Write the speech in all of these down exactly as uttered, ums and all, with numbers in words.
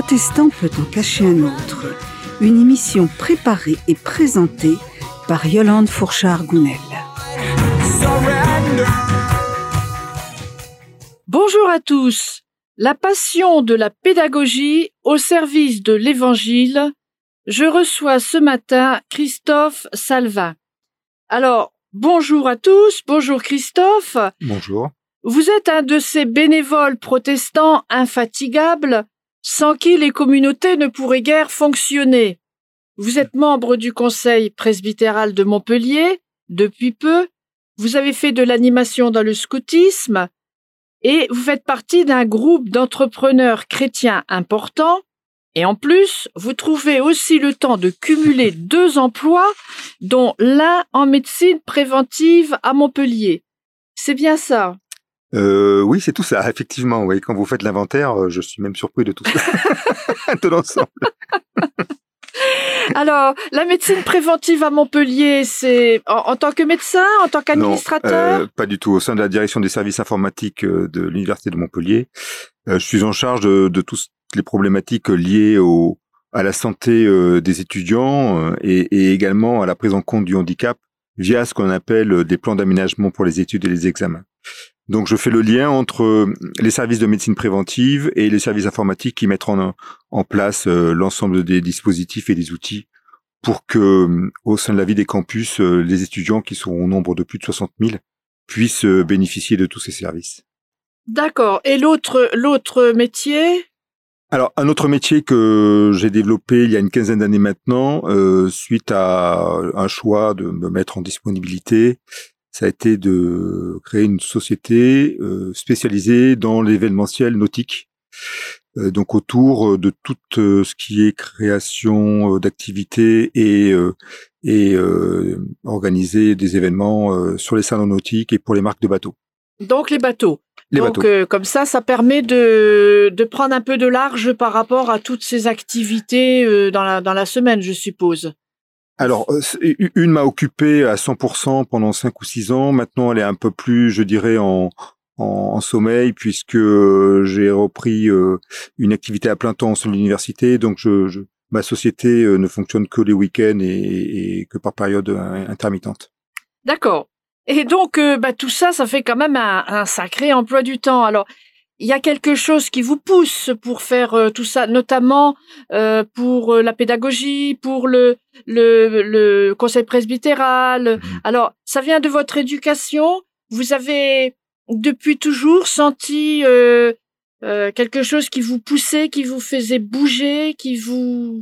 protestant peut en cacher un autre. Une émission préparée et présentée par Yolande Fourchard-Gounel. Bonjour à tous. La passion de la pédagogie au service de l'Évangile. Je reçois ce matin Christophe Salvin. Alors, bonjour à tous. Bonjour Christophe. Bonjour. Vous êtes un de ces bénévoles protestants infatigables, sans qui les communautés ne pourraient guère fonctionner. Vous êtes membre du conseil presbytéral de Montpellier, depuis peu. Vous avez fait de l'animation dans le scoutisme et vous faites partie d'un groupe d'entrepreneurs chrétiens importants. Et en plus, vous trouvez aussi le temps de cumuler deux emplois, dont l'un en médecine préventive à Montpellier. C'est bien ça? Euh, oui, c'est tout ça, effectivement. Oui. Quand vous faites l'inventaire, je suis même surpris de tout ça, de l'ensemble. Alors, la médecine préventive à Montpellier, c'est en, en tant que médecin, en tant qu'administrateur? Non, euh, pas du tout. Au sein de la direction des services informatiques de l'Université de Montpellier, euh, je suis en charge de, de toutes les problématiques liées au, à la santé euh, des étudiants euh, et, et également à la prise en compte du handicap via ce qu'on appelle des plans d'aménagement pour les études et les examens. Donc, je fais le lien entre les services de médecine préventive et les services informatiques qui mettent en, en place euh, l'ensemble des dispositifs et des outils pour que, au sein de la vie des campus, euh, les étudiants, qui sont au nombre de plus de soixante mille, puissent euh, bénéficier de tous ces services. D'accord. Et l'autre, l'autre métier? Alors, un autre métier que j'ai développé il y a une quinzaine d'années maintenant, euh, suite à un choix de me mettre en disponibilité, ça a été de créer une société euh, spécialisée dans l'événementiel nautique, euh, donc autour de tout euh, ce qui est création euh, d'activités et euh, et euh, organiser des événements euh, sur les salons nautiques et pour les marques de bateaux. Donc les bateaux. Les donc bateaux. Euh, comme ça, ça permet de de prendre un peu de large par rapport à toutes ces activités euh, dans la dans la semaine, je suppose. Alors, une m'a occupé à cent pour cent pendant cinq ou six ans. Maintenant, elle est un peu plus, je dirais, en, en, en sommeil, puisque j'ai repris euh, une activité à plein temps sur l'université. Donc, je, je, ma société ne fonctionne que les week-ends et, et que par période intermittente. D'accord. Et donc, euh, bah, tout ça, ça fait quand même un, un sacré emploi du temps. Alors, il y a quelque chose qui vous pousse pour faire euh, tout ça, notamment euh, pour euh, la pédagogie, pour le, le, le conseil presbytéral. Mmh. Alors, ça vient de votre éducation. Vous avez depuis toujours senti euh, euh, quelque chose qui vous poussait, qui vous faisait bouger, qui vous...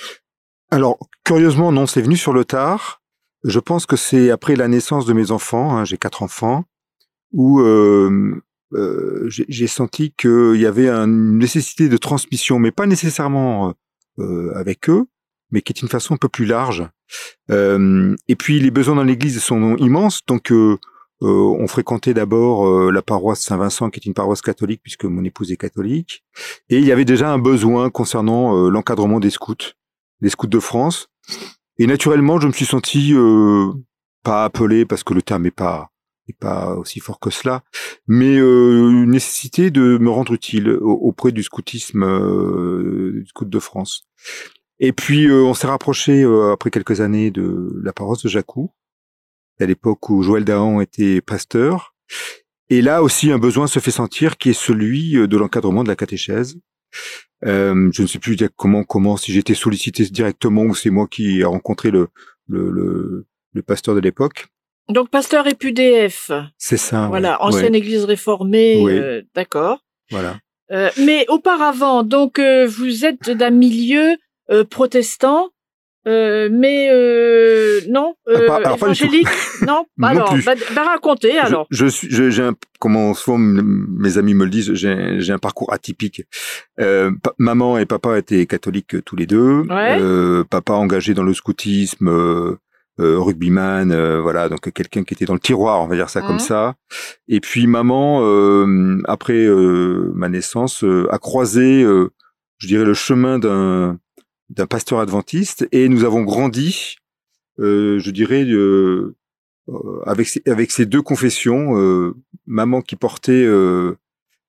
Alors, curieusement, non, c'est venu sur le tard. Je pense que c'est après la naissance de mes enfants, hein, j'ai quatre enfants, où... Euh, Euh, j'ai, j'ai senti qu'il y avait une nécessité de transmission, mais pas nécessairement euh, avec eux, mais qui est une façon un peu plus large. Euh, et puis les besoins dans l'Église sont immenses, donc euh, euh, on fréquentait d'abord euh, la paroisse Saint-Vincent, qui est une paroisse catholique, puisque mon épouse est catholique, et il y avait déjà un besoin concernant euh, l'encadrement des scouts, les scouts de France. Et naturellement, je me suis senti euh, pas appelé, parce que le terme est pas pas aussi fort que cela, mais euh, une nécessité de me rendre utile auprès du scoutisme euh, du Scout de France. Et puis euh, on s'est rapproché euh, après quelques années de la paroisse de Jacou, à l'époque où Joël Dahan était pasteur. Et là aussi un besoin se fait sentir, qui est celui de l'encadrement de la catéchèse. Euh, je ne sais plus comment, comment, si j'ai été sollicité directement ou c'est moi qui ai rencontré le le, le, le pasteur de l'époque. Donc, pasteur et P U D F. C'est ça. Voilà, ouais. ancienne ouais. église réformée, oui. euh, d'accord. Voilà. Euh, mais auparavant, donc, euh, vous êtes d'un milieu euh, protestant, euh, mais euh, non, euh, ah, pas, alors, évangélique, non. non alors, plus. Bah, bah racontez alors. Je, je suis, je, j'ai un, comment souvent mes amis me le disent, j'ai, j'ai un parcours atypique. Euh, pa- maman et papa étaient catholiques tous les deux. Ouais. Euh, papa engagé dans le scoutisme. Euh, Euh, rugbyman, euh, voilà, donc quelqu'un qui était dans le tiroir, on va dire ça mmh. comme ça. Et puis maman, euh, après euh, ma naissance, euh, a croisé, euh, je dirais, le chemin d'un d'un pasteur adventiste, et nous avons grandi, euh, je dirais, euh, avec ces, avec ces deux confessions. Euh, maman qui portait euh,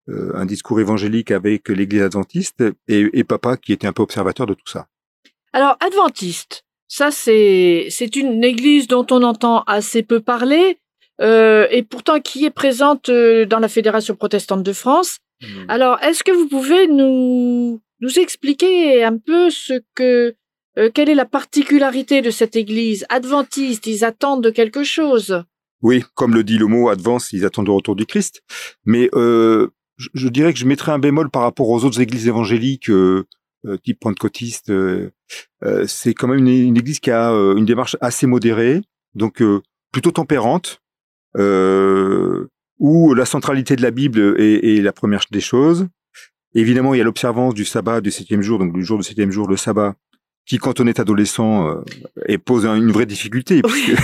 euh, un discours évangélique avec l'Église adventiste, et, et papa qui était un peu observateur de tout ça. Alors, adventiste, ça c'est c'est une église dont on entend assez peu parler, euh, et pourtant qui est présente euh, dans la Fédération protestante de France. Mmh. Alors, est-ce que vous pouvez nous nous expliquer un peu ce que euh, quelle est la particularité de cette église adventiste? Ils attendent de quelque chose. Oui, comme le dit le mot advance, ils attendent le retour du Christ. Mais euh, je, je dirais que je mettrais un bémol par rapport aux autres églises évangéliques, euh, euh, type pentecôtiste. Euh, euh, c'est quand même une, une église qui a euh, une démarche assez modérée, donc euh, plutôt tempérante, euh, où la centralité de la Bible est, est la première des choses. Évidemment, il y a l'observance du sabbat du septième jour, donc le jour du septième jour, le sabbat, qui, quand on est adolescent, euh, et pose une vraie difficulté. Parce que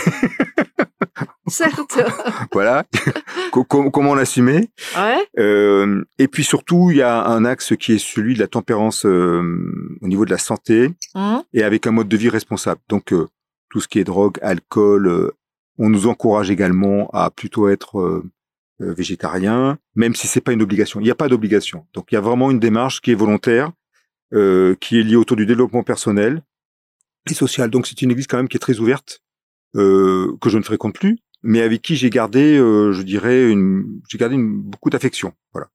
certes. Voilà, comment l'assumer. Ouais. Euh, et puis surtout, il y a un axe qui est celui de la tempérance euh, au niveau de la santé, mmh. et avec un mode de vie responsable. Donc, euh, tout ce qui est drogue, alcool, euh, on nous encourage également à plutôt être euh, euh, végétarien, même si c'est pas une obligation. Il n'y a pas d'obligation. Donc, il y a vraiment une démarche qui est volontaire, euh, qui est liée autour du développement personnel et social. Donc, c'est une église quand même qui est très ouverte, euh, que je ne fréquente plus, mais avec qui j'ai gardé, euh, je dirais, une, j'ai gardé une, beaucoup d'affection. Voilà.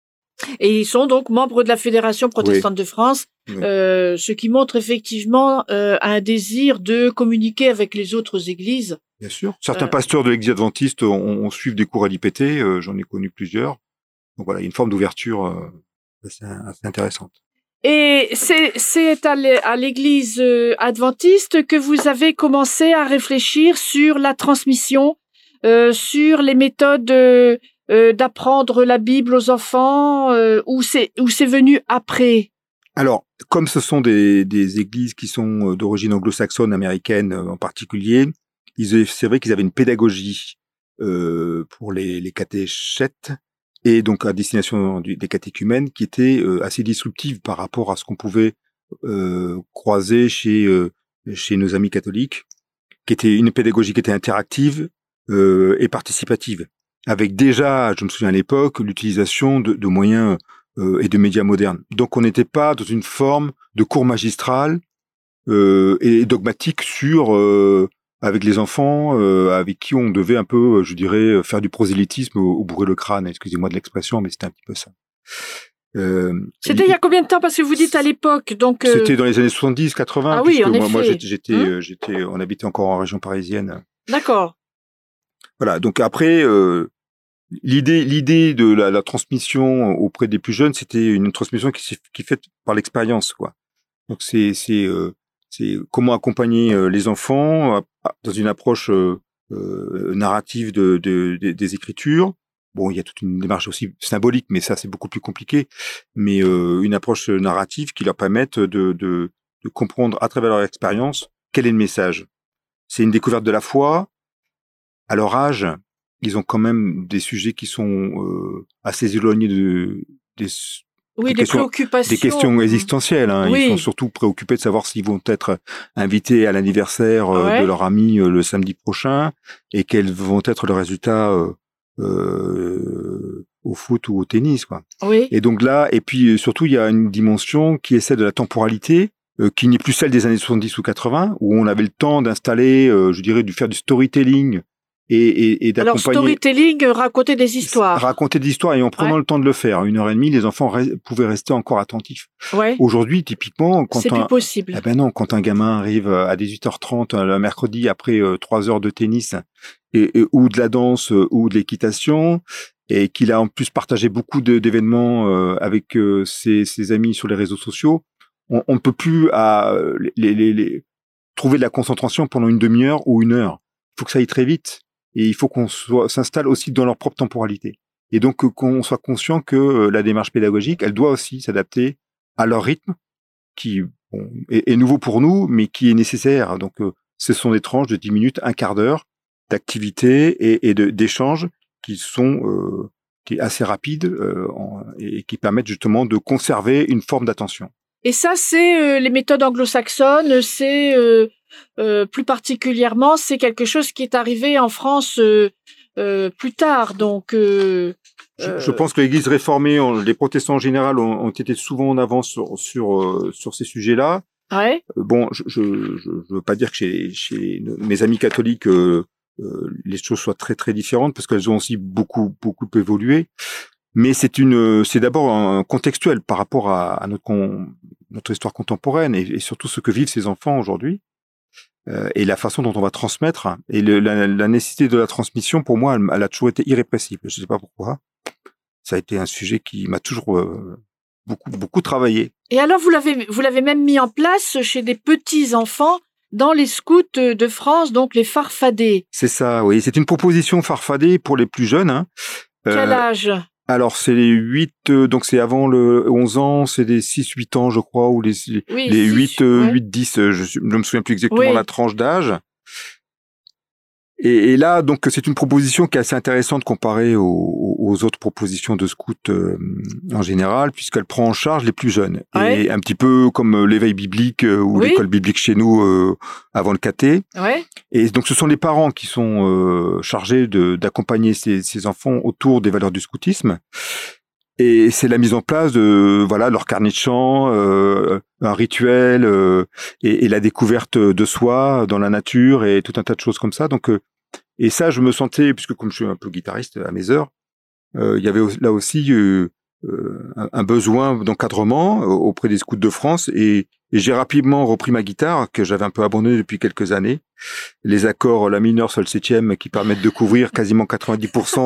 Et ils sont donc membres de la Fédération protestante oui. de France, oui. euh, ce qui montre effectivement euh, un désir de communiquer avec les autres églises. Bien sûr. Certains euh... pasteurs de l'église adventiste ont, ont suivi des cours à l'I P T, euh, j'en ai connu plusieurs. Donc voilà, il y a une forme d'ouverture euh, assez, assez intéressante. Et c'est, c'est à l'église adventiste que vous avez commencé à réfléchir sur la transmission, euh, sur les méthodes euh, d'apprendre la Bible aux enfants, euh, ou c'est, ou c'est venu après? Alors, comme ce sont des, des églises qui sont d'origine anglo-saxonne, américaine en particulier, ils, c'est vrai qu'ils avaient une pédagogie euh, pour les, les catéchètes, et donc à destination du, des catéchumènes, qui était euh, assez disruptive par rapport à ce qu'on pouvait euh, croiser chez euh, chez nos amis catholiques, qui était une pédagogie qui était interactive euh, et participative, avec déjà, je me souviens à l'époque, l'utilisation de, de moyens euh, et de médias modernes. Donc on n'était pas dans une forme de cours magistral euh, et dogmatique sur euh, avec les enfants, euh, avec qui on devait un peu, je dirais, faire du prosélytisme au, au bourrer le crâne. Excusez-moi de l'expression, mais c'était un petit peu ça. Euh, c'était il y a combien de temps? Parce que vous dites à l'époque, donc... Euh... C'était dans les années soixante-dix, quatre-vingts. Ah oui, en moi, effet. Moi, j'étais, j'étais, hum j'étais, on habitait encore en région parisienne. D'accord. Voilà, donc après, euh, l'idée, l'idée de la, la transmission auprès des plus jeunes, c'était une transmission qui, qui est faite par l'expérience, quoi. Donc c'est, c'est, euh, c'est comment accompagner euh, les enfants euh, dans une approche euh, euh, narrative de, de, de, des Écritures. Bon, il y a toute une démarche aussi symbolique, mais ça c'est beaucoup plus compliqué. Mais euh, une approche narrative qui leur permette de, de, de comprendre à travers leur expérience quel est le message. C'est une découverte de la foi. À leur âge, ils ont quand même des sujets qui sont euh, assez éloignés de des Oui, des, des questions, préoccupations. Des questions existentielles. Hein. Oui. Ils sont surtout préoccupés de savoir s'ils vont être invités à l'anniversaire euh, ouais. de leur ami euh, le samedi prochain et quels vont être les résultats euh, euh, au foot ou au tennis, quoi. Oui. Et donc là, et puis surtout, il y a une dimension qui est celle de la temporalité, euh, qui n'est plus celle des années soixante-dix ou quatre-vingts, où on avait le temps d'installer, euh, je dirais, de faire du storytelling. Et, et, et Alors, storytelling, raconter des histoires. Raconter des histoires et en prenant ouais. le temps de le faire. Une heure et demie, les enfants re- pouvaient rester encore attentifs. Ouais. Aujourd'hui, typiquement, quand c'est un, plus possible. Eh ben non, quand un gamin arrive à dix-huit heures trente le mercredi après euh, trois heures de tennis et, et ou de la danse euh, ou de l'équitation et qu'il a en plus partagé beaucoup de, d'événements euh, avec euh, ses, ses amis sur les réseaux sociaux, on ne peut plus à, les, les, les, trouver de la concentration pendant une demi-heure ou une heure. Il faut que ça aille très vite. Et il faut qu'on soit, s'installe aussi dans leur propre temporalité. Et donc, qu'on soit conscient que euh, la démarche pédagogique, elle doit aussi s'adapter à leur rythme, qui bon, est, est nouveau pour nous, mais qui est nécessaire. Donc, euh, ce sont des tranches de dix minutes, un quart d'heure d'activité et, et de, d'échanges qui sont euh, qui est assez rapides euh, en, et qui permettent justement de conserver une forme d'attention. Et ça, c'est euh, les méthodes anglo-saxonnes, c'est... Euh... Euh, plus particulièrement, c'est quelque chose qui est arrivé en France euh, euh, plus tard. Donc, euh, Je, euh, je pense que l'Église réformée, on- les protestants en général, ont, ont été souvent en avance sur sur, euh, sur ces sujets-là. ouais, Euh, Bon, je je, je, je veux pas dire que chez, chez mes amis catholiques, euh, euh, les choses soient très très différentes parce qu'elles ont aussi beaucoup beaucoup évolué. Mais c'est une, c'est d'abord un contextuel par rapport à, à notre con- notre histoire contemporaine et, et surtout ce que vivent ces enfants aujourd'hui. Euh, et la façon dont on va transmettre et le, la, la nécessité de la transmission, pour moi, elle, elle a toujours été irrépressible. Je sais pas pourquoi. Ça a été un sujet qui m'a toujours euh, beaucoup beaucoup travaillé. et alors vous l'avez vous l'avez même mis en place chez des petits enfants dans les scouts de France, donc les farfadets. C'est ça, oui. C'est une proposition farfadée pour les plus jeunes. Hein. Quel Euh, âge? alors c'est les huit, euh, donc c'est avant le onze ans, c'est des six huit ans, je crois, ou les Oui, les six, huit euh, ouais. huit dix, euh, je, suis- je me souviens plus exactement Oui. la tranche d'âge. Et, et là, donc, c'est une proposition qui est assez intéressante comparée aux, aux autres propositions de scouts euh, en général, puisqu'elle prend en charge les plus jeunes. Ouais. Et un petit peu comme euh, l'éveil biblique euh, ou Oui. l'école biblique chez nous euh, avant le caté. Ouais. Et donc, ce sont les parents qui sont euh, chargés de, d'accompagner ces, ces enfants autour des valeurs du scoutisme. Et c'est la mise en place de voilà leur carnet de chant, euh, un rituel euh, et, et la découverte de soi dans la nature et tout un tas de choses comme ça. Donc euh, et ça, je me sentais, puisque comme je suis un peu guitariste à mes heures, euh, il y avait au- là aussi euh, euh, un, un besoin d'encadrement euh, auprès des scouts de France et, et j'ai rapidement repris ma guitare que j'avais un peu abandonnée depuis quelques années. Les accords la mineur sol septième qui permettent de couvrir quasiment quatre-vingt-dix pour cent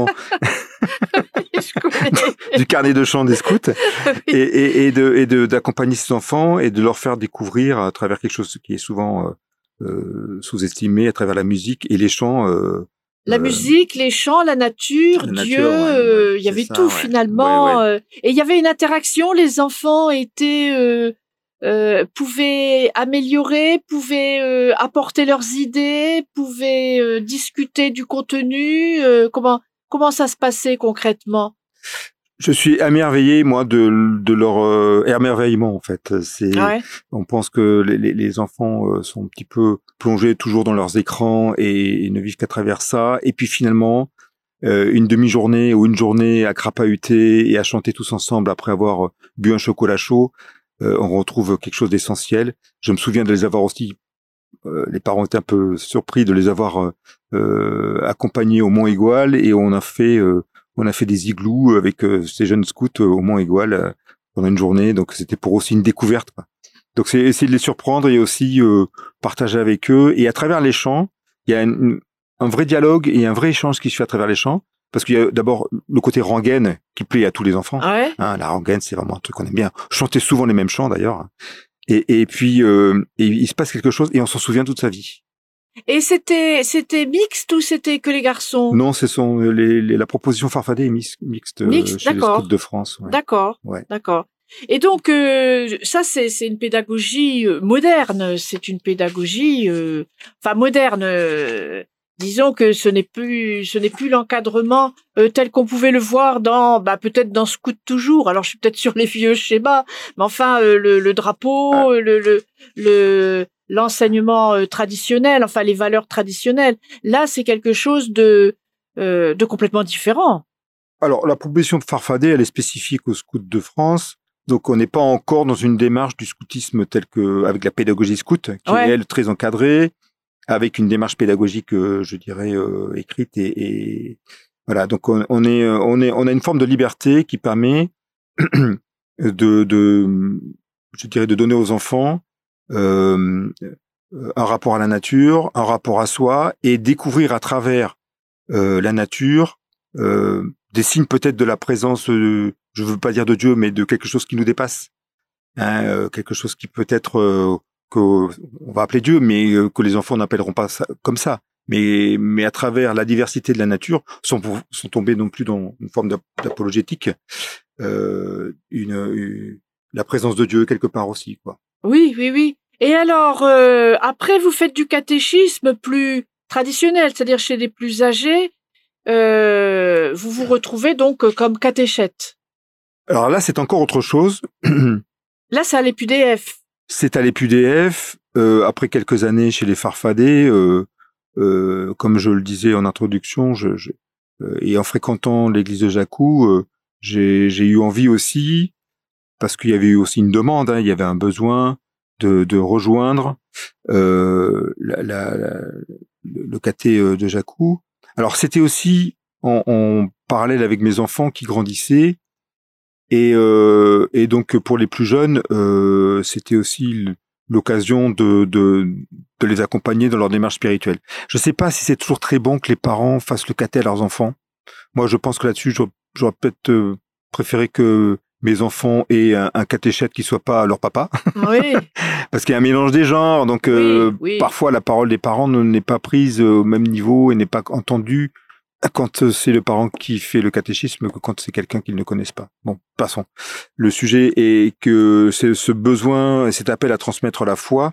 Je connais. du carnet de chant des scouts et, et, et de et de d'accompagner ces enfants et de leur faire découvrir à travers quelque chose qui est souvent euh, euh, sous-estimé à travers la musique et les chants. Euh, La euh, musique, les chants, la nature, la Dieu, nature, ouais, ouais, euh, il y c'est avait ça, tout ouais. finalement. Ouais, ouais. euh, et il y avait une interaction, les enfants étaient euh, euh, pouvaient améliorer, pouvaient euh, apporter leurs idées, pouvaient euh, discuter du contenu. euh, comment comment ça se passait concrètement? Je suis émerveillé, moi, de, de leur euh, émerveillement, en fait. C'est, Ouais. on pense que les, les, les enfants euh, sont un petit peu plongés toujours dans leurs écrans et, et ne vivent qu'à travers ça. Et puis finalement, euh, une demi-journée ou une journée à crapahuter et à chanter tous ensemble après avoir bu un chocolat chaud, euh, on retrouve quelque chose d'essentiel. Je me souviens de les avoir aussi, euh, les parents étaient un peu surpris de les avoir euh, euh, accompagnés au Mont Égual et on a fait... Euh, on a fait des igloos avec euh, ces jeunes scouts euh, au Mont Égual euh, pendant une journée. Donc, c'était pour aussi une découverte, quoi. Donc, c'est essayer de les surprendre et aussi euh, partager avec eux. Et à travers les chants, il y a une- un vrai dialogue et un vrai échange qui se fait à travers les chants. Parce qu'il y a d'abord le côté rengaine qui plaît à tous les enfants. Ouais. Hein, la rengaine, c'est vraiment un truc qu'on aime bien. Chanter souvent les mêmes chants, d'ailleurs. Et, et puis, euh, et il se passe quelque chose et on s'en souvient toute sa vie. Et c'était c'était mixte ou c'était que les garçons? Non, ce sont les, les- la proposition Farfadet est mix- mixte, euh, Mixte, chez les d'accord. scouts de France. Ouais. D'accord. Ouais. D'accord. Et donc euh, ça c'est c'est une pédagogie euh, moderne, c'est une pédagogie euh, enfin moderne euh, disons que ce n'est plus ce n'est plus l'encadrement euh, tel qu'on pouvait le voir dans bah peut-être dans Scout toujours. Alors je suis peut-être sur les vieux schémas, mais enfin euh, le, le drapeau, euh, le le le l'enseignement euh, traditionnel, enfin les valeurs traditionnelles. Là, c'est quelque chose de euh, de complètement différent. Alors, la proposition de Farfadet, elle est spécifique aux scouts de France. Donc, on n'est pas encore dans une démarche du scoutisme telle que, avec la pédagogie scout, qui Ouais. est, elle, très encadrée, avec une démarche pédagogique, euh, je dirais, euh, écrite et, et voilà. Donc, on, on est, euh, on est, on a une forme de liberté qui permet de, de, je dirais, de donner aux enfants, euh, un rapport à la nature, un rapport à soi et découvrir à travers, euh, la nature, euh, des signes peut-être de la présence, euh, je veux pas dire de Dieu, mais de quelque chose qui nous dépasse, hein, euh, quelque chose qui peut être euh, que on va appeler Dieu, mais euh, que les enfants n'appelleront pas ça, comme ça. Mais mais à travers la diversité de la nature, sans pour- sans tomber non plus dans une forme d'ap- d'apologétique, euh, une, une- la présence de Dieu quelque part aussi, quoi. Oui, oui, oui. Et alors, euh, après, vous faites du catéchisme plus traditionnel, c'est-à-dire chez les plus âgés, euh, vous vous retrouvez donc euh, comme catéchète. Alors là, c'est encore autre chose. Là, c'est à l'E P U D F. C'est à l'E P U D F, euh, après quelques années chez les Farfadets, euh, euh, comme je le disais en introduction, je, je, euh, et en fréquentant l'église de Jacou, euh, j'ai, j'ai eu envie aussi, parce qu'il y avait eu aussi une demande, hein, il y avait un besoin de, de rejoindre euh, la, la, la, le caté de Jacou. Alors c'était aussi en, en parallèle avec mes enfants qui grandissaient, et, euh, et donc pour les plus jeunes, euh, c'était aussi l'occasion de, de, de les accompagner dans leur démarche spirituelle. Je ne sais pas si c'est toujours très bon que les parents fassent le caté à leurs enfants. Moi, je pense que là-dessus, j'aurais, j'aurais peut-être euh, préféré que mes enfants aient un, un catéchète qui soit pas leur papa. Oui. Parce qu'il y a un mélange des genres, donc euh, oui, oui. parfois la parole des parents n'est pas prise au même niveau et n'est pas entendue quand c'est le parent qui fait le catéchisme que quand c'est quelqu'un qu'ils ne connaissent pas. Bon, passons. Le sujet est que c'est ce besoin, cet appel à transmettre la foi,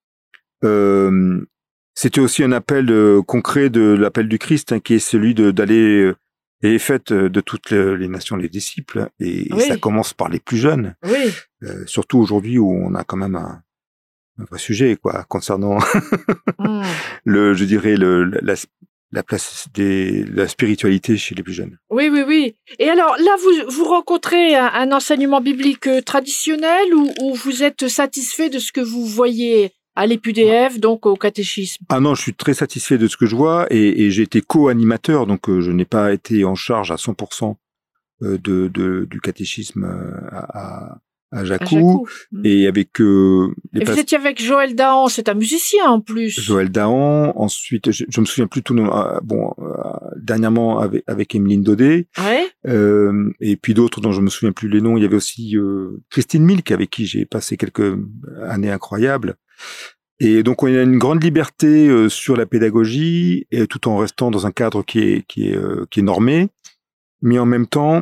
euh, c'était aussi un appel euh, concret de l'appel du Christ, hein, qui est celui de, d'aller euh, et faites de toutes les nations les disciples, et, oui. et ça commence par les plus jeunes. Oui. Euh, surtout aujourd'hui où on a quand même un, un vrai sujet, quoi, concernant mm. le, je dirais le, la, la place des, la spiritualité chez les plus jeunes. Oui, oui, oui. Et alors là, vous, vous rencontrez un, un enseignement biblique traditionnel ou, ou vous êtes satisfait de ce que vous voyez à l'E P U D F, donc au catéchisme? Ah non, je suis très satisfait de ce que je vois et, et j'ai été co-animateur, donc euh, je n'ai pas été en charge à cent pour cent de, de, du catéchisme à, à, à Jacou. À Jacou. Et avec... Euh, les et vous étiez avec Joël Dahan, c'est un musicien en plus. Joël Dahan, ensuite, je, je me souviens plus tout, euh, bon, euh, dernièrement avec, avec Emeline Daudet, ouais. euh, et puis d'autres dont je me souviens plus les noms. Il y avait aussi euh, Christine Milk, avec qui j'ai passé quelques années incroyables. Et donc on a une grande liberté euh, sur la pédagogie, et tout en restant dans un cadre qui est qui est euh, qui est normé, mais en même temps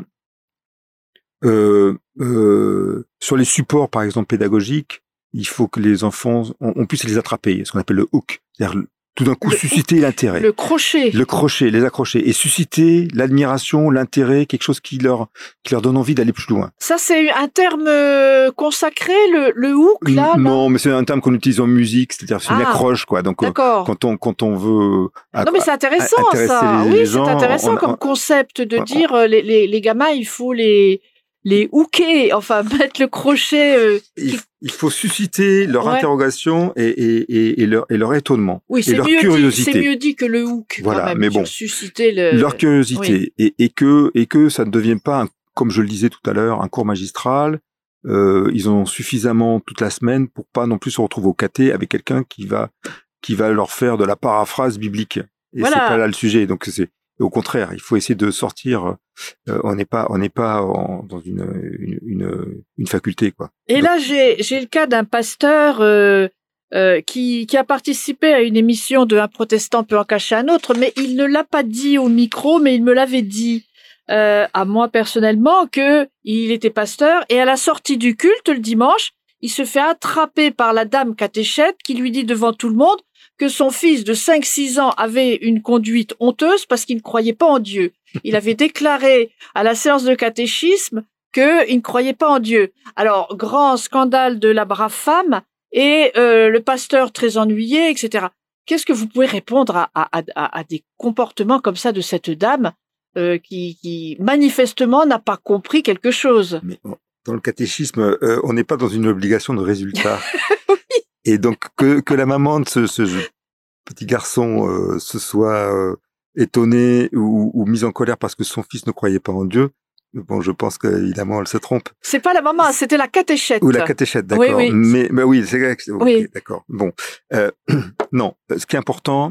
euh, euh, sur les supports par exemple pédagogiques, il faut que les enfants on, on puisse les attraper, ce qu'on appelle le hook, c'est-à-dire tout d'un coup le susciter l'intérêt, le crochet, le crochet, les accrocher et susciter l'admiration, l'intérêt, quelque chose qui leur qui leur donne envie d'aller plus loin. Ça c'est un terme consacré, le, le hook là. Non, mais c'est un terme qu'on utilise en musique, c'est-à-dire c'est ah, une accroche quoi. Donc d'accord. quand on quand on veut non mais c'est intéressant ça. Les, oui, les c'est gens, intéressant on, comme on, concept de on, dire euh, les, les les gamins il faut les les hooker, enfin mettre le crochet. Euh, il, qui... il faut susciter leur ouais. interrogation et, et, et, et, leur, et leur étonnement. Oui, et leur mieux curiosité. Dit, c'est mieux dit que le hook. Voilà, quand même, mais bon. Susciter le... Leur curiosité. Oui. Et, et, que, et que ça ne devienne pas, un, comme je le disais tout à l'heure, un cours magistral. Euh, ils ont suffisamment toute la semaine pour pas non plus se retrouver au caté avec quelqu'un qui va, qui va leur faire de la paraphrase biblique. Et voilà. C'est pas là le sujet. Donc c'est, au contraire, il faut essayer de sortir. Euh, on n'est pas, on n'est pas en, dans une, une, une, une faculté, quoi. Et donc, là, j'ai, j'ai le cas d'un pasteur euh, euh, qui, qui a participé à une émission de Un protestant peut en cacher un autre, mais il ne l'a pas dit au micro, mais il me l'avait dit euh, à moi personnellement que il était pasteur. Et à la sortie du culte le dimanche, il se fait attraper par la dame catéchète qui lui dit devant tout le monde que son fils de cinq six ans avait une conduite honteuse parce qu'il ne croyait pas en Dieu. Il avait déclaré à la séance de catéchisme qu'il ne croyait pas en Dieu. Alors, grand scandale de la brave femme et euh, le pasteur très ennuyé, et cetera. Qu'est-ce que vous pouvez répondre à, à, à, à des comportements comme ça de cette dame euh, qui, qui manifestement n'a pas compris quelque chose? Mais dans le catéchisme, euh, on n'est pas dans une obligation de résultat. Oui. Et donc que, que la maman de ce, ce petit garçon euh, se soit euh, étonnée ou, ou mise en colère parce que son fils ne croyait pas en Dieu, bon, je pense qu'évidemment elle se trompe. C'est pas la maman, c'était la catéchète. Ou la catéchète, d'accord. Oui, oui. Mais, mais oui, c'est vrai. Okay, oui. D'accord. Bon, euh, non. Ce qui est important,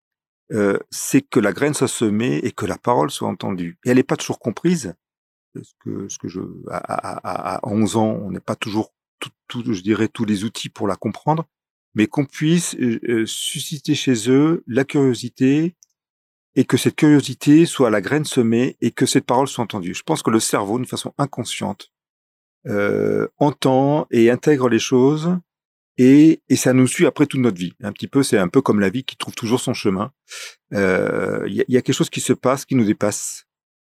euh, c'est que la graine soit semée et que la parole soit entendue. Et elle n'est pas toujours comprise. Ce que, ce que je, à, à, à onze ans, on n'est pas toujours Tout, tout, je dirais, tous les outils pour la comprendre, mais qu'on puisse euh, susciter chez eux la curiosité et que cette curiosité soit la graine semée et que cette parole soit entendue. Je pense que le cerveau, d'une façon inconsciente, euh, entend et intègre les choses et, et ça nous suit après toute notre vie. Un petit peu, c'est un peu comme la vie qui trouve toujours son chemin. Il euh, y, y a quelque chose qui se passe, qui nous dépasse.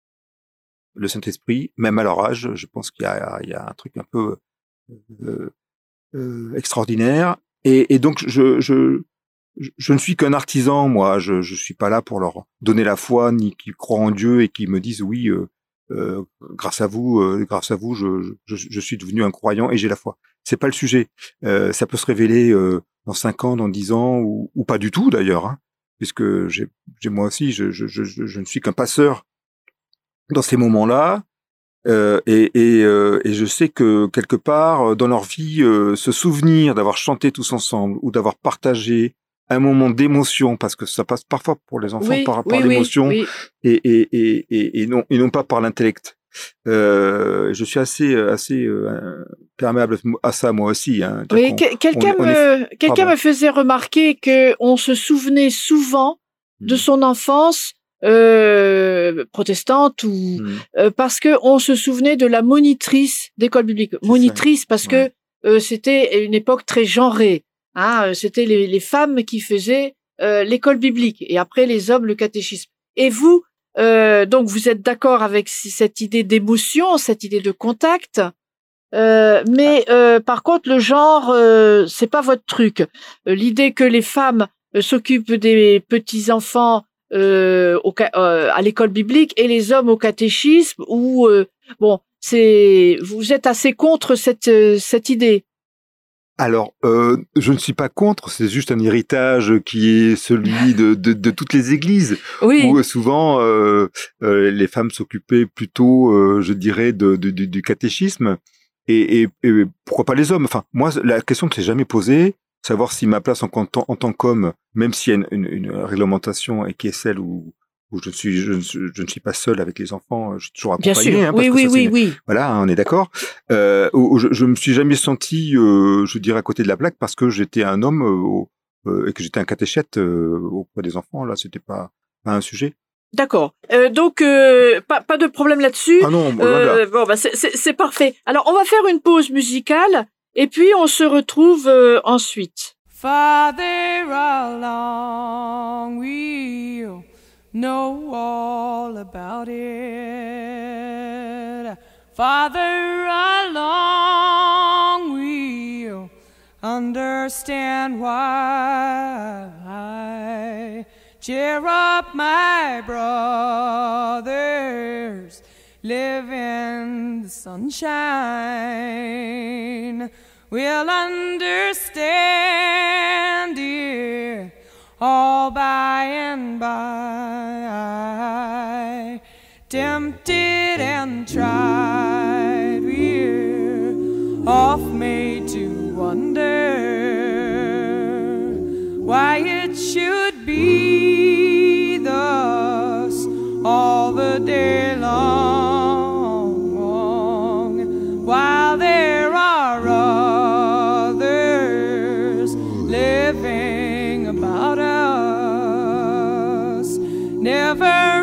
Le Saint-Esprit, même à leur âge, je pense qu'il y a, il y a un truc un peu Euh, euh, extraordinaire et, et donc je, je je, je ne suis qu'un artisan, moi. Je je suis pas là pour leur donner la foi, ni qu'ils croient en Dieu et qu'ils me disent oui, euh, euh, grâce à vous, euh, grâce à vous, je, je je suis devenu un croyant et j'ai la foi. C'est pas le sujet. Euh, ça peut se révéler euh, dans cinq ans, dans dix ans, ou, ou pas du tout d'ailleurs, hein, puisque j'ai, j'ai moi aussi, je je je je ne suis qu'un passeur dans ces moments-là. Euh, et, et, euh, et je sais que quelque part dans leur vie, euh, ce souvenir d'avoir chanté tous ensemble ou d'avoir partagé un moment d'émotion, parce que ça passe parfois pour les enfants Oui, par, oui, par l'émotion oui, oui. Et, et, et, et, et non et non pas par l'intellect. Euh, je suis assez assez euh, perméable à ça moi aussi. Hein, Oui, que- quelqu'un on, on me, est, quelqu'un pardon. me faisait remarquer que on se souvenait souvent de Mm. son enfance euh, protestante ou Mm. euh, parce que on se souvenait de la monitrice d'école biblique. C'est Monitrice parce Ouais. que euh, c'était une époque très genrée. Hein, euh, c'était les, les femmes qui faisaient euh, l'école biblique et après les hommes le catéchisme. Et vous, euh, donc vous êtes d'accord avec c- cette idée d'émotion, cette idée de contact. Euh, mais euh, par contre, le genre, euh, c'est pas votre truc. Euh, L'idée que les femmes euh, s'occupent des petits enfants euh, au, ca- euh, à l'école biblique et les hommes au catéchisme, ou euh, bon, c'est vous êtes assez contre cette euh, cette idée. Alors, euh, je ne suis pas contre, c'est juste un héritage qui est celui de, de, de toutes les églises, Oui, où euh, souvent euh, euh, les femmes s'occupaient plutôt, euh, je dirais, de, de, du, du catéchisme, et, et, et pourquoi pas les hommes. Enfin, moi, la question ne s'est jamais posée, savoir si ma place en, tant- en tant qu'homme, même s'il y a une, une, une réglementation et qui est celle où, où je, suis, je, ne suis- je ne suis pas seul avec les enfants, je suis toujours bien accompagné, sûr. hein, parce Oui, que oui, ça, c'est oui, une- oui. voilà, hein, on est d'accord. Euh, où je, je me suis jamais senti, euh, je dirais, à côté de la plaque parce que j'étais un homme euh, au- euh, et que j'étais un catéchète euh, auprès des enfants. Là, c'était pas, pas un sujet. D'accord. Euh, donc euh, pas pas de problème là-dessus. Ah non, loin de là. Euh, bon, bah c'est c'est c'est parfait. Alors on va faire une pause musicale et puis on se retrouve euh, ensuite. Farther along, we'll know all about it. Farther along, we'll understand why. Cheer up, my brothers, live in the sunshine. We'll understand it all by and by. Tempted and tried, we're oft made to wonder why it should be thus all the day long, while there are others living about us, never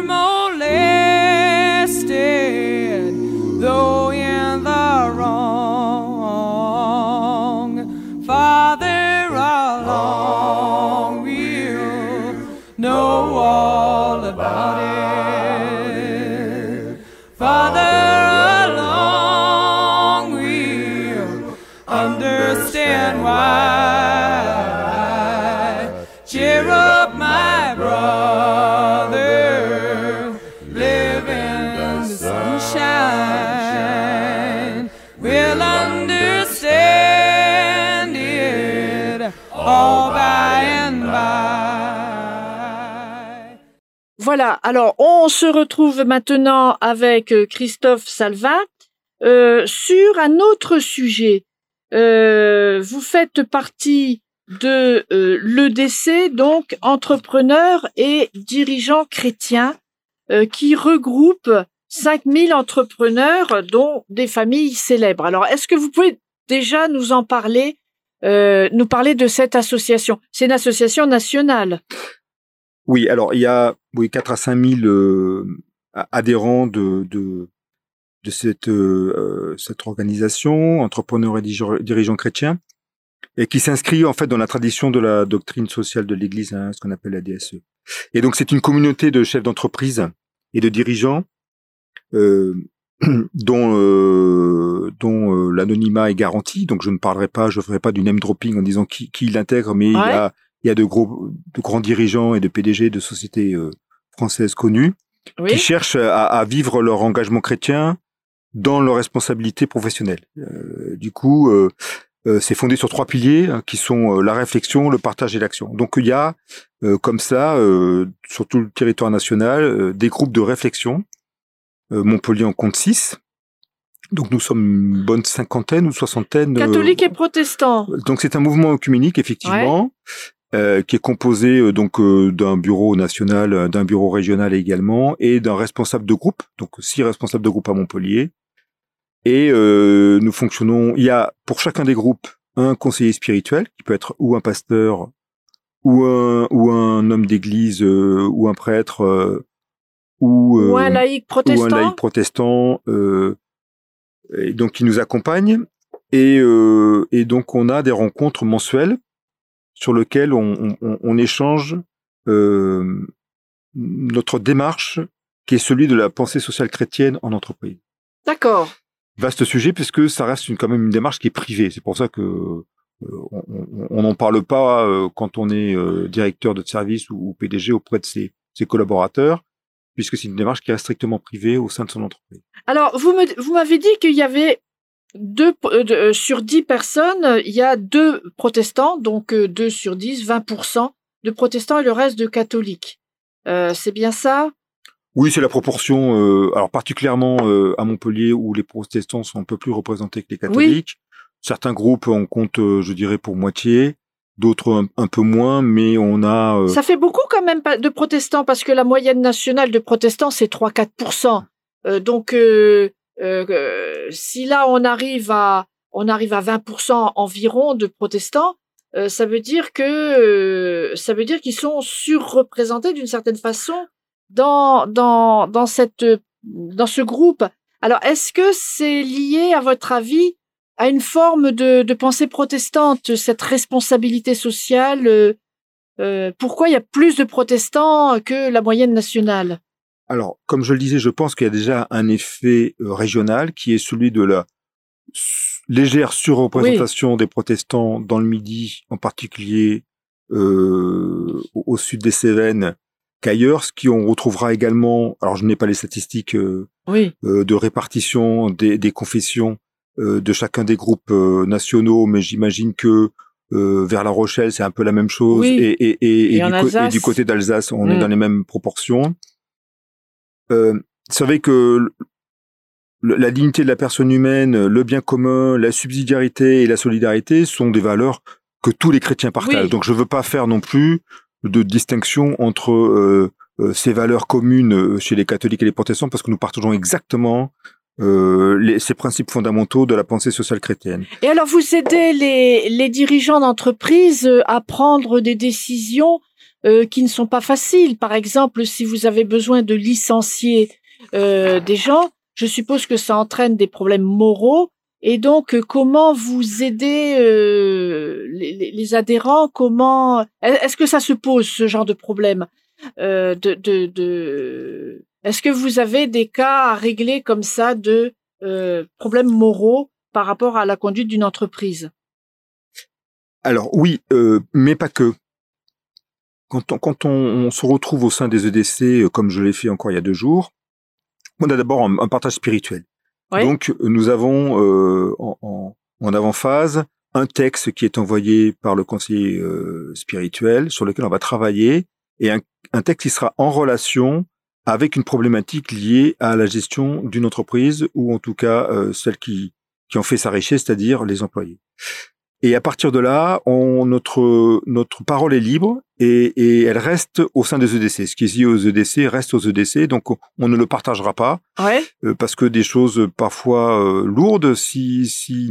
molested, though in the wrong. Farther along, we'll know all about it. Farther along, we'll understand why. Cheer up, my brother, live in the sunshine. We'll understand it all by and by. Voilà, alors on se retrouve maintenant avec euh, Christophe Salvin euh, sur un autre sujet. Euh, vous faites partie de euh, l'E D C, donc entrepreneurs et dirigeants chrétiens, euh, qui regroupe cinq mille entrepreneurs, dont des familles célèbres. Alors, est-ce que vous pouvez déjà nous en parler, euh, nous parler de cette association? C'est une association nationale. Oui, alors il y a oui quatre à cinq mille euh, adhérents de de de cette euh, cette organisation, entrepreneurs et dirigeants dirigeants chrétiens, et qui s'inscrit en fait dans la tradition de la doctrine sociale de l'Église, hein, ce qu'on appelle la D S E. Et donc c'est une communauté de chefs d'entreprise et de dirigeants euh, dont euh, dont euh, l'anonymat est garanti. Donc je ne parlerai pas, je ferai pas du name dropping en disant qui qui l'intègre, mais il y Ouais. a il y a de gros, de grands dirigeants et de P D G de sociétés euh, françaises connues Oui. qui cherchent à, à vivre leur engagement chrétien dans leur responsabilité professionnelle. Euh, du coup, euh, euh, c'est fondé sur trois piliers hein, qui sont euh, la réflexion, le partage et l'action. Donc il y a euh, comme ça, euh, sur tout le territoire national, euh, des groupes de réflexion. Euh, Montpellier en compte six. Donc nous sommes une bonne cinquantaine ou soixantaine. Catholiques euh, et protestants. Donc c'est un mouvement œcuménique effectivement, euh, qui est composé euh, donc euh, d'un bureau national, euh, d'un bureau régional également, et d'un responsable de groupe. Donc six responsables de groupe à Montpellier. Et euh, nous fonctionnons. Il y a pour chacun des groupes un conseiller spirituel qui peut être ou un pasteur, ou un ou un homme d'église, euh, ou un prêtre, euh, ou, euh, Ou un laïc ou un protestant. laïc protestant. Euh, et donc qui nous accompagne. Et, euh, et donc on a des rencontres mensuelles sur lesquelles on, on, on échange euh, notre démarche, qui est celui de la pensée sociale chrétienne en entreprise. D'accord. Vaste sujet, puisque ça reste une, quand même une démarche qui est privée. C'est pour ça que euh, on n'en parle pas euh, quand on est euh, directeur de service ou, ou P D G auprès de ses, ses collaborateurs, puisque c'est une démarche qui est strictement privée au sein de son entreprise. Alors, vous me, vous m'avez dit qu'il y avait deux, euh, de- euh, sur dix personnes, il y a deux protestants, donc euh, deux sur dix, vingt pour cent de protestants et le reste de catholiques. Euh, c'est bien ça? Oui, c'est la proportion, euh, alors particulièrement euh, à Montpellier, où les protestants sont un peu plus représentés que les catholiques. Certains groupes, on compte, euh, je dirais, pour moitié, d'autres un, un peu moins, mais on a... euh, Ça fait beaucoup quand même pa- de protestants, parce que la moyenne nationale de protestants, c'est trois à quatre pour cent. Euh, donc, euh, euh, euh, si là, on arrive à, on arrive à vingt pour cent environ de protestants, euh, ça veut dire que, euh, ça veut dire qu'ils sont surreprésentés d'une certaine façon dans, dans, dans cette, dans ce groupe. Alors, est-ce que c'est lié, à votre avis, à une forme de, de pensée protestante, cette responsabilité sociale? euh, euh, pourquoi il y a plus de protestants que la moyenne nationale? Alors, comme je le disais, je pense qu'il y a déjà un effet euh, régional qui est celui de la s- légère surreprésentation des protestants dans le Midi, en particulier euh, au, au sud des Cévennes, qu'ailleurs, ce qui on retrouvera également, alors je n'ai pas les statistiques euh, Oui, euh, de répartition des, des confessions euh, de chacun des groupes euh, nationaux, mais j'imagine que euh, vers La Rochelle, c'est un peu la même chose, Oui. et, et, et, Et et en du, co- et Alsace. du côté d'Alsace, on Mm. est dans les mêmes proportions. Euh, vous savez que le- la dignité de la personne humaine, le bien commun, la subsidiarité et la solidarité sont des valeurs que tous les chrétiens partagent. Oui. Donc je veux pas faire non plus de distinction entre euh, euh, ces valeurs communes euh, chez les catholiques et les protestants, parce que nous partageons exactement euh, les, ces principes fondamentaux de la pensée sociale chrétienne. Et alors, vous aidez les, les dirigeants d'entreprise euh, à prendre des décisions euh, qui ne sont pas faciles. Par exemple, si vous avez besoin de licencier euh, des gens, je suppose que ça entraîne des problèmes moraux. Et donc, euh, comment vous aidez euh, les, les- les adhérents? Comment est-ce que ça se pose, ce genre de problème? euh, de, de, de... Est-ce que vous avez des cas à régler comme ça de euh, problèmes moraux par rapport à la conduite d'une entreprise? Alors oui, euh, mais pas que. Quand on, quand on, on se retrouve au sein des E D C, euh, comme je l'ai fait encore il y a deux jours, on a d'abord un, un partage spirituel. Ouais. Donc, nous avons euh, en, en, en avant-phase un texte qui est envoyé par le conseiller euh, spirituel sur lequel on va travailler, et un, un texte qui sera en relation avec une problématique liée à la gestion d'une entreprise, ou en tout cas euh, celle qui, qui en fait sa richesse, c'est-à-dire les employés. Et à partir de là, on, notre, notre parole est libre et, et elle reste au sein des E D C. Ce qui est lié aux E D C reste aux E D C, donc on, on ne le partagera pas. Ouais. Euh, parce que des choses parfois euh, lourdes, si, si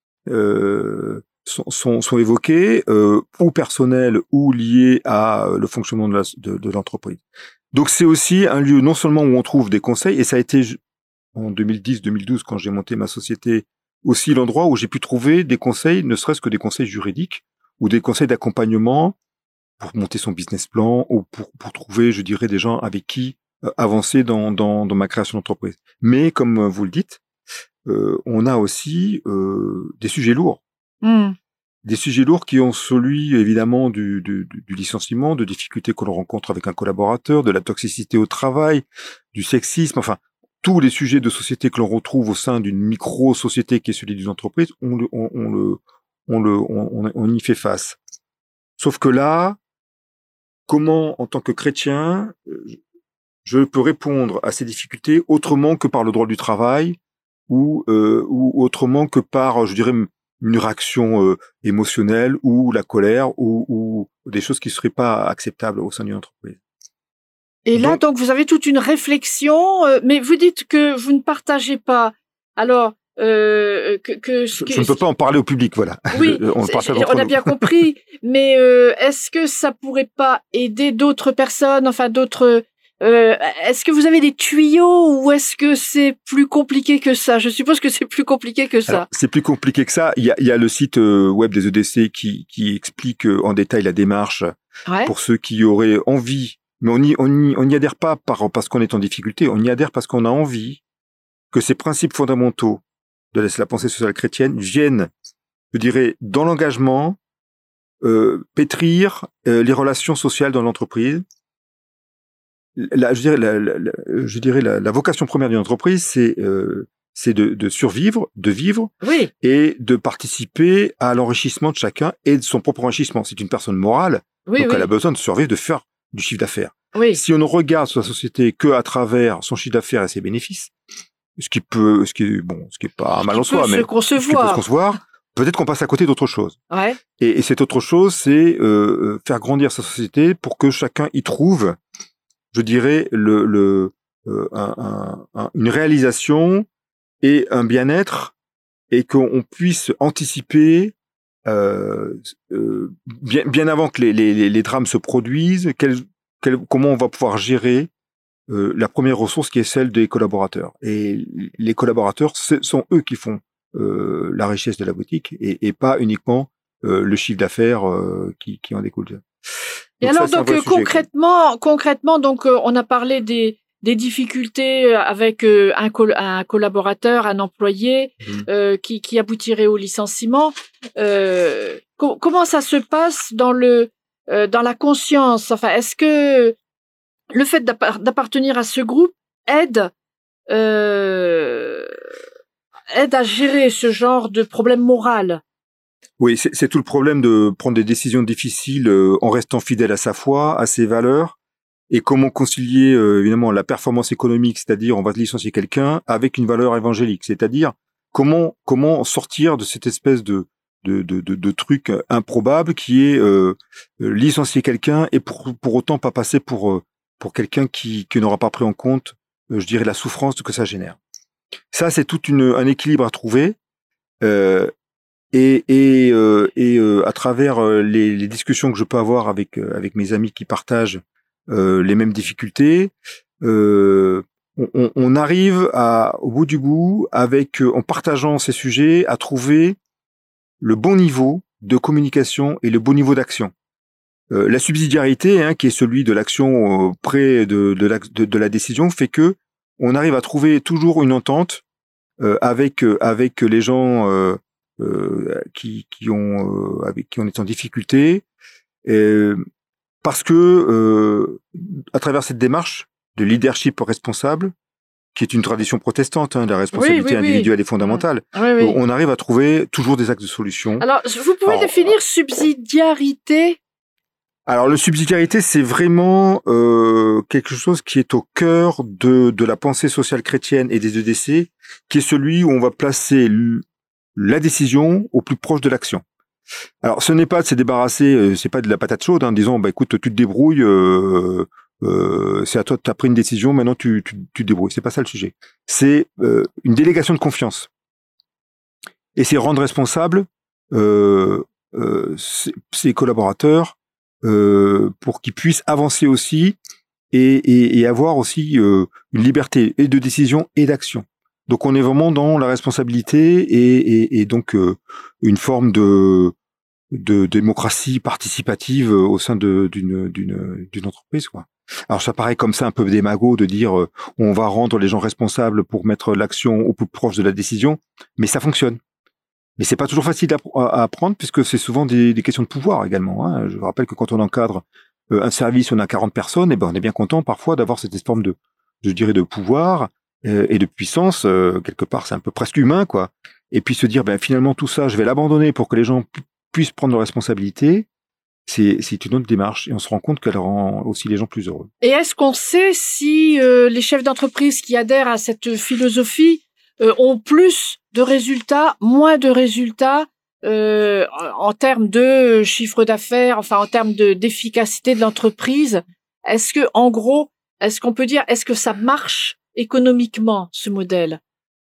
euh, sont, sont, sont évoquées, euh, ou personnelles ou liées à euh, le fonctionnement de, la, de, de l'entreprise. Donc c'est aussi un lieu non seulement où on trouve des conseils, et ça a été en deux mille dix deux mille douze quand j'ai monté ma société, aussi l'endroit où j'ai pu trouver des conseils, ne serait-ce que des conseils juridiques ou des conseils d'accompagnement pour monter son business plan, ou pour, pour trouver, je dirais, des gens avec qui euh, avancer dans, dans, dans ma création d'entreprise. Mais comme vous le dites, euh, on a aussi euh, des sujets lourds. Hmm. des sujets lourds qui ont celui, évidemment, du, du, du licenciement, de difficultés qu'on rencontre avec un collaborateur, de la toxicité au travail, du sexisme, enfin, tous les sujets de société que l'on retrouve au sein d'une micro-société qui est celui d'une entreprise, on, le, on, on, le, on, le, on, on y fait face. Sauf que là, comment, en tant que chrétien, je peux répondre à ces difficultés autrement que par le droit du travail ou, euh, ou autrement que par, je dirais, une réaction euh, émotionnelle ou la colère ou, ou des choses qui ne seraient pas acceptables au sein d'une entreprise. Et là, donc, donc, vous avez toute une réflexion, euh, mais vous dites que vous ne partagez pas. Alors, euh, que, que, je, que je ne peux pas en parler au public, voilà. Oui, on, le partage entre on a nous. bien compris, mais euh, est-ce que ça pourrait pas aider d'autres personnes, enfin d'autres... Euh, est-ce que vous avez des tuyaux ou est-ce que c'est plus compliqué que ça? Je suppose que c'est plus compliqué que ça. Alors, c'est plus compliqué que ça. Il y a, il y a le site euh, web des E D C qui, qui explique euh, en détail la démarche Ouais. pour ceux qui auraient envie. Mais on n'y on y, on y adhère pas par, parce qu'on est en difficulté. On y adhère parce qu'on a envie que ces principes fondamentaux de la, la pensée sociale chrétienne viennent, je dirais, dans l'engagement, euh, pétrir euh, les relations sociales dans l'entreprise. La, je dirais, la, la, la, je dirais la, la vocation première d'une entreprise, c'est euh, c'est de, de survivre, de vivre Oui. et de participer à l'enrichissement de chacun et de son propre enrichissement. C'est une personne morale, Oui, donc oui. elle a besoin de survivre, de faire du chiffre d'affaires. Oui. Si on ne regarde sur la société que à travers son chiffre d'affaires et ses bénéfices, ce qui peut, ce qui est bon, ce qui est pas mal en soi, mais se ce qui peut se concevoir. concevoir, peut-être qu'on passe à côté d'autre chose. Ouais. Et, et cette autre chose, c'est euh, faire grandir sa société pour que chacun y trouve, je dirais, le, le, euh, un, un, un, une réalisation et un bien-être, et qu'on puisse anticiper euh, euh, bien, bien avant que les, les, les drames se produisent, quel, quel, comment on va pouvoir gérer euh, la première ressource qui est celle des collaborateurs. Et les collaborateurs, ce sont eux qui font euh, la richesse de la boutique et, et pas uniquement euh, le chiffre d'affaires euh, qui, qui en découle. Et Donc alors, ça, donc, euh, concrètement, concrètement, donc, euh, on a parlé des, des difficultés avec euh, un, col- un collaborateur, un employé, mmh. euh, qui, qui aboutirait au licenciement. Euh, co- comment ça se passe dans le, euh, dans la conscience? Enfin, est-ce que le fait d'appart- d'appartenir à ce groupe aide, euh, aide à gérer ce genre de problème moral? Oui, c'est, c'est tout le problème de prendre des décisions difficiles euh, en restant fidèle à sa foi, à ses valeurs, et comment concilier euh, évidemment la performance économique, c'est-à-dire on va licencier quelqu'un, avec une valeur évangélique, c'est-à-dire comment comment sortir de cette espèce de de de de, de truc improbable qui est euh, licencier quelqu'un et pour pour autant pas passer pour euh, pour quelqu'un qui qui n'aura pas pris en compte, euh, je dirais, la souffrance que ça génère. Ça, c'est tout une un équilibre à trouver. Euh, Et, et, euh, et euh, à travers euh, les, les discussions que je peux avoir avec euh, avec mes amis qui partagent euh, les mêmes difficultés, euh, on, on arrive à, au bout du bout, avec euh, en partageant ces sujets, à trouver le bon niveau de communication et le bon niveau d'action. Euh, la subsidiarité, hein, qui est celui de l'action euh, près de de la, de, de la décision, fait que on arrive à trouver toujours une entente euh, avec euh, avec les gens. Euh, Euh, qui, qui ont euh, avec qui on est en difficulté, euh, parce que euh, à travers cette démarche de leadership responsable, qui est une tradition protestante, hein, la responsabilité oui, oui, individuelle oui. est fondamentale, oui, oui. on arrive à trouver toujours des axes de solution. Alors, vous pouvez Alors, définir subsidiarité? Alors, le subsidiarité, c'est vraiment euh, quelque chose qui est au cœur de, de la pensée sociale chrétienne et des E D C, qui est celui où on va placer l- la décision au plus proche de l'action. Alors, ce n'est pas de se débarrasser, euh, c'est pas de la patate chaude, hein, disons, bah écoute, tu te débrouilles, euh, euh, c'est à toi, tu as pris une décision, maintenant tu, tu, tu te débrouilles. C'est pas ça le sujet. C'est euh, une délégation de confiance. Et c'est rendre responsable euh, euh, ses, ses collaborateurs euh, pour qu'ils puissent avancer aussi et, et, et avoir aussi euh, une liberté et de décision et d'action. Donc on est vraiment dans la responsabilité et, et, et donc euh, une forme de, de démocratie participative au sein de, d'une, d'une, d'une entreprise, quoi. Alors ça paraît comme ça un peu démago de dire euh, on va rendre les gens responsables pour mettre l'action au plus proche de la décision, mais ça fonctionne. Mais c'est pas toujours facile à, à apprendre puisque c'est souvent des, des questions de pouvoir également. Hein. Je rappelle que quand on encadre euh, un service, on a quarante personnes, et ben on est bien content parfois d'avoir cette forme de, je dirais, de pouvoir euh, et de puissance. Euh, quelque part, c'est un peu presque humain, quoi. Et puis se dire, ben finalement tout ça, je vais l'abandonner pour que les gens pu- puissent prendre leurs responsabilités. C'est, c'est une autre démarche et on se rend compte qu'elle rend aussi les gens plus heureux. Et est-ce qu'on sait si euh, les chefs d'entreprise qui adhèrent à cette philosophie euh, ont plus de résultats, moins de résultats euh, en termes de chiffre d'affaires, enfin en termes de, d'efficacité de l'entreprise? Est-ce que, en gros, est-ce qu'on peut dire, est-ce que ça marche économiquement, ce modèle?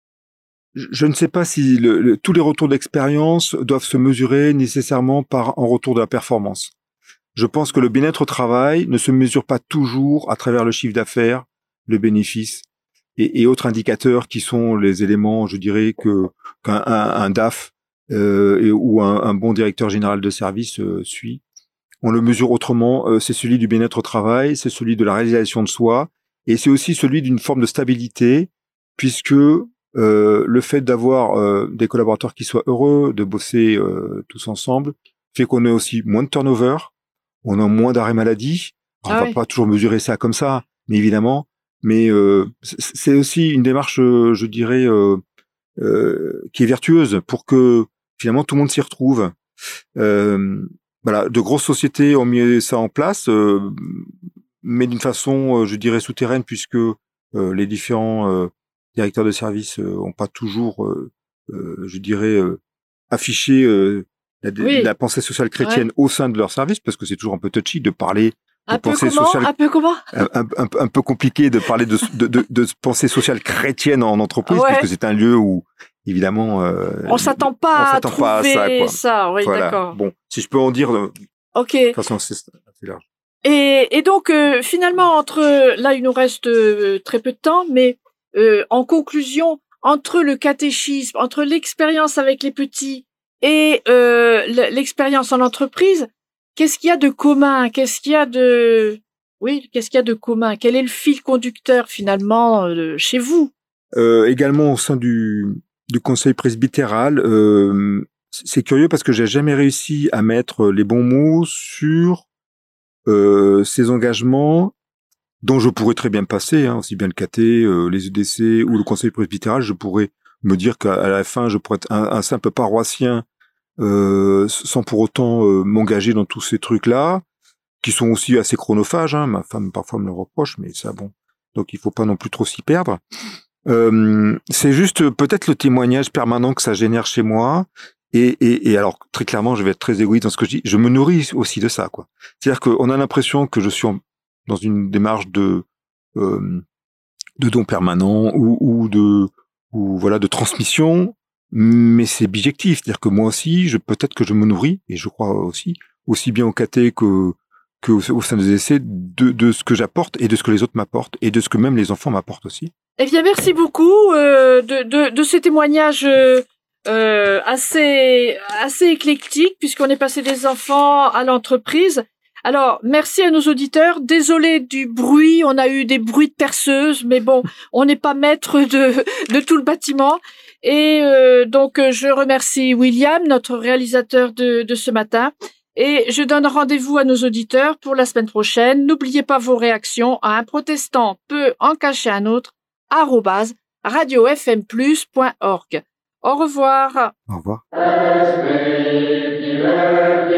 Je, je ne sais pas si le, le, tous les retours d'expérience doivent se mesurer nécessairement par un retour de la performance. Je pense que le bien-être au travail ne se mesure pas toujours à travers le chiffre d'affaires, le bénéfice et, et autres indicateurs qui sont les éléments, je dirais, que qu'un un, un D A F euh, et, ou un, un bon directeur général de service euh, suit. On le mesure autrement, euh, c'est celui du bien-être au travail, c'est celui de la réalisation de soi, et c'est aussi celui d'une forme de stabilité, puisque euh, le fait d'avoir euh, des collaborateurs qui soient heureux, de bosser euh, tous ensemble, fait qu'on a aussi moins de turnover, on a moins d'arrêt maladie. Alors, ah on oui. va pas toujours mesurer ça comme ça, mais évidemment, mais euh, c'est aussi une démarche, euh, je dirais, euh, euh, qui est vertueuse pour que finalement tout le monde s'y retrouve. Euh, voilà, de grosses sociétés ont mis ça en place, euh, mais d'une façon, euh, je dirais, souterraine, puisque euh, les différents euh, directeurs de service euh, ont pas toujours, euh, euh, je dirais, euh, affiché euh, la, oui. la pensée sociale chrétienne ouais. au sein de leur service, parce que c'est toujours un peu touchy de parler de un pensée peu comment, sociale. Un peu comment un, un, un, un peu compliqué de parler de, de, de, de pensée sociale chrétienne en entreprise, ouais. puisque c'est un lieu où, évidemment, euh, on s'attend pas, on à, s'attend trouver pas à ça, quoi. ça. Oui, voilà. D'accord. Bon, si je peux en dire, de ok. toute façon, c'est assez large. Et, et donc, euh, finalement, entre là, il nous reste euh, très peu de temps, mais euh, en conclusion, entre le catéchisme, entre l'expérience avec les petits et euh, l'expérience en entreprise, qu'est-ce qu'il y a de commun? Qu'est-ce qu'il y a de oui, qu'est-ce qu'il y a de commun? Quel est le fil conducteur finalement euh, chez vous? euh, Également au sein du, du conseil presbytéral, euh, c'est curieux parce que j'ai jamais réussi à mettre les bons mots sur euh, ces engagements dont je pourrais très bien me passer, hein, aussi bien le caté, euh, les E D C ou le conseil presbytéral. Je pourrais me dire qu'à la fin, je pourrais être un, un simple paroissien euh, sans pour autant euh, m'engager dans tous ces trucs-là, qui sont aussi assez chronophages. Hein. Ma femme parfois me le reproche, mais ça, bon. Donc il faut pas non plus trop s'y perdre. Euh, c'est juste peut-être le témoignage permanent que ça génère chez moi. Et, et, et alors, très clairement, je vais être très égoïste dans ce que je dis. Je me nourris aussi de ça, quoi. C'est-à-dire qu'on a l'impression que je suis en, dans une démarche de euh, de don permanent ou, ou de ou voilà de transmission, mais c'est bijectif. C'est-à-dire que moi aussi, je peut-être que je me nourris, et je crois aussi, aussi bien au caté que que au, au sein des essais, de, de ce que j'apporte et de ce que les autres m'apportent et de ce que même les enfants m'apportent aussi. Eh bien, merci beaucoup euh, de, de, de ces témoignages euh, euh, assez, assez éclectiques, puisqu'on est passé des enfants à l'entreprise. Alors, merci à nos auditeurs. Désolé du bruit, on a eu des bruits de perceuse, mais bon, on n'est pas maître de, de tout le bâtiment. Et euh, donc, je remercie William, notre réalisateur de, de ce matin. Et je donne rendez-vous à nos auditeurs pour la semaine prochaine. N'oubliez pas vos réactions à un protestant peut en cacher un autre, arobase radio f m plus point org. Au revoir. Au revoir.